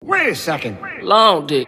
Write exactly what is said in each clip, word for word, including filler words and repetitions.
Wait a second. Long dick.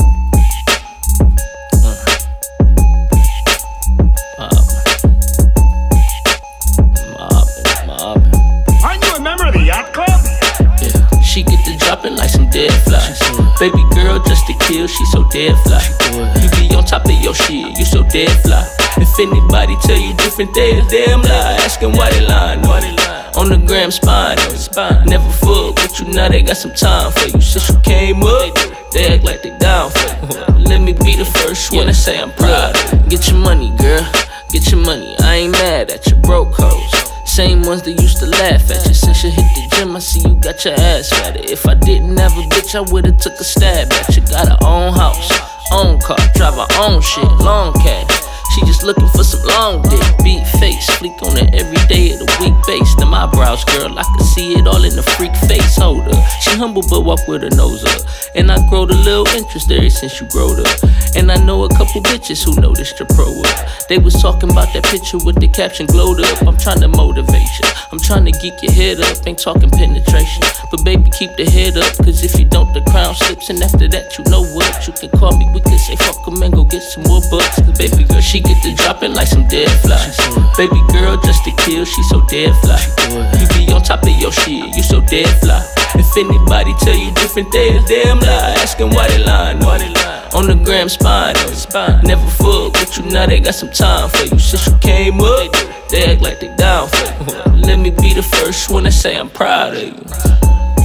Aren't you a member of the yacht club? Yeah, she get the dropping like some dead flies. Baby girl, just to kill, she so dead fly. You be on top of your shit, you so dead fly. If anybody tell you different, they a damn lie. Asking why they lying, why they lying. On the gram spine, never fuck with you, now they got some time for you. Since you came up, they act like they down for you. Let me be the first one to say I'm proud. Get your money, girl, get your money. I ain't mad at your broke hoes. Same ones that used to laugh at you. Since you hit the gym, I see you got your ass fatter. If I didn't have a bitch, I would've took a stab at you. Got her own house, own car, drive her own shit, long cash. She just looking for some long dick, big face, fleek on her every day of the week base. Them eyebrows, girl, I can see it all in the freak face. Hold her, she humble but walk with her nose up. And I growed a little interest there since you growed up. And I know a couple bitches who noticed your pro up. They was talking about that picture with the caption glowed up. I'm trying to motivate you, I'm trying to geek your head up. Ain't talking penetration, but baby keep the head up. Cause if you don't, the crown slips. And after that, you know what, you can call me, we can say fuck 'em and go get some more bucks. Cause baby girl, she get the dropping like some dead flies. Baby girl, just to kill, she so dead fly. You be on top of your shit, you so dead fly. If anybody tell you different, they a damn lie. Asking why they lying, why they lying. On the gram spine, never fuck with you, now they got some time for you. Since you came up, they act like they down for you. Let me be the first one to say I'm proud of you.